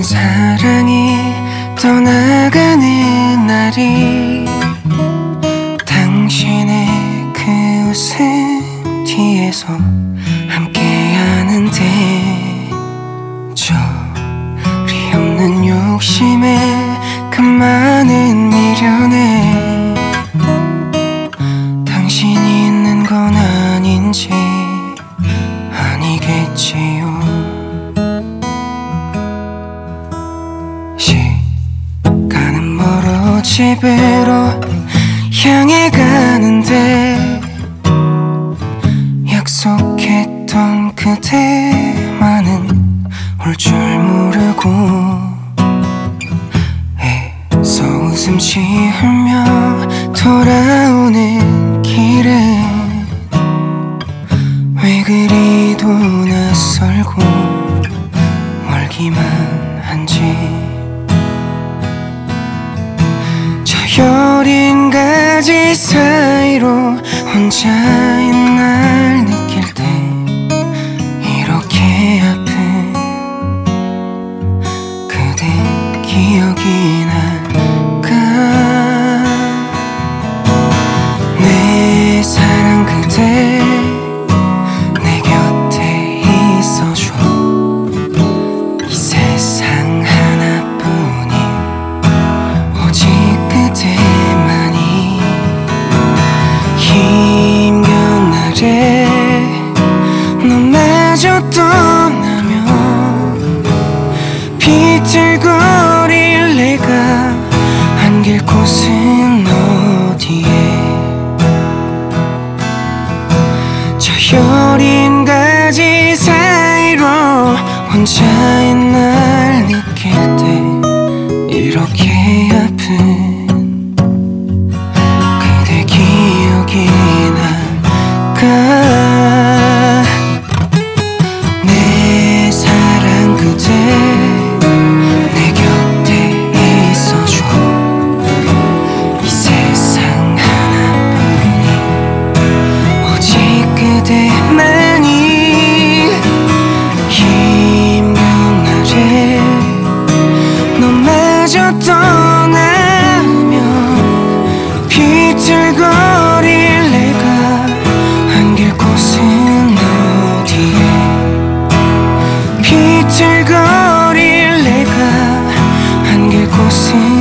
사랑이 떠나가는 날이 당신의 그 웃음 뒤에서 함께하는데 저리 없는 욕심에 그 많은 미련에 당신이 있는 건 아닌지 아니겠지요. 시간은 멀어 집으로 향해 가는데 약속했던 그대만은 올 줄 모르고 애써 웃음 지으며 돌아오는 길은 왜 그리도 낯설고 멀기만 한지. 저 여린 가지 사이로 혼자인 날 느낄 때 이렇게 아픈 그대 기억이 날까. 내 사랑 그대 내 곁에 있어줘. 이 세상 하나뿐인 오직 그대만이. 힘겨운 날에 너마저 떠나면 비틀거릴 내가 안길 곳은 어디에. 저 여린 가지 사이로 혼자인 날 느낄 때 이렇게 아픈 그대 기억이 날까. 내 사랑 그대 내 곁에 있어줘. 이 세상 하나뿐인 오직 그대만이. 힘겨운 날에 너마저 떠나면 비틀거릴 내가 안길 곳은 어디에. 비틀거릴 내가 안길 곳은